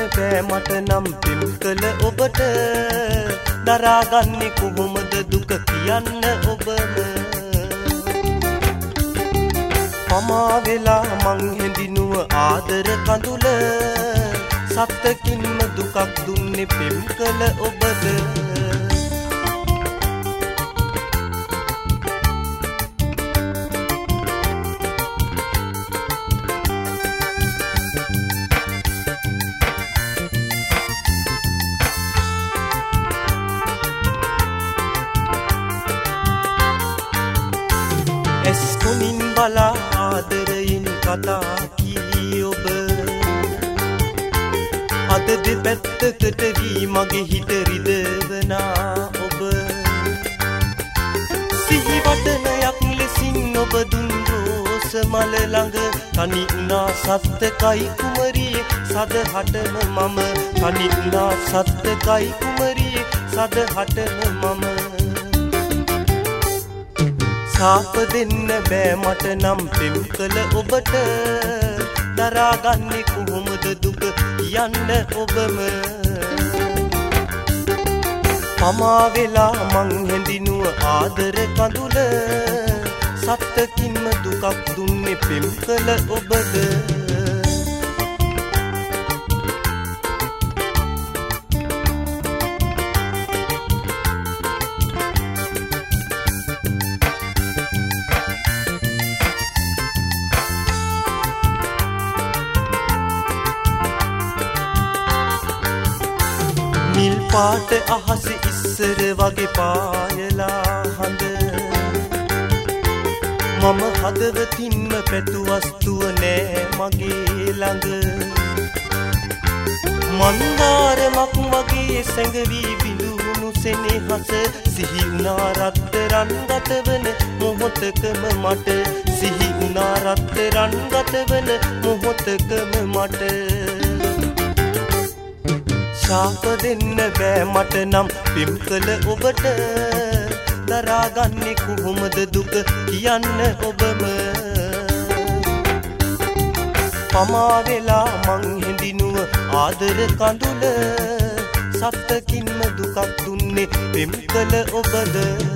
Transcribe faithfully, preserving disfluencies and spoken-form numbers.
බෑ මට නම් පිම් කළ ඔබට දරාගන්නේ කොහොමද දුක කියන්න ඔබම පමා වෙලා මං හැඳිනුව ආදර කඳුල සත්තකින්ම දුකක් දුන්නේ පිම් කළ ඔබද එස්කොමින් බලා ආදරයෙන් කතා කී ඔබ අද දෙපැත්තකට වී මගේ හිත රිදවනා ඔබ සිහිවටනයක් ලෙසින් ඔබ දුන් රෝස මල ළඟ තනි වුණා සත්තකයි කුමරියේ සදහටම මම තනි වුණා සත්තකයි කුමරියේ සදහටම මම සාප දෙන්න බෑ මට නම් පිම් කළ ඔබට දරාගන්නේ කොහොමද දුක කියන්න ඔබම පමා වෙලා මං හැඳිනුව ආදර කඳුල සත්තකින්ම දුකක් දුන්නේ පිම් කළ ඔබද නිල් පාට අහස ඉස්සර වගේ පායලා හඳ මම හදවතින්ම පැතු වස්තුව නෑ මගේ ළඟ මන්දාරමක් වගේ සැඟවී බිඳුණු සෙනෙහස සිහි වුණා රත්තරන් ගතවන මොහොතකම මට සිහි වුණා රත්තරන් ගතවන මොහොතකම මට සාප දෙන්න බෑ මට නම් පිම් කළ ඔබට දරාගන්නේ කොහොමද දුක කියන්න ඔබම පමා වෙලා මං හැඳිනුව ආදර කඳුල සත්තකින්ම දුකක් දුන්නේ පිම් කළ ඔබද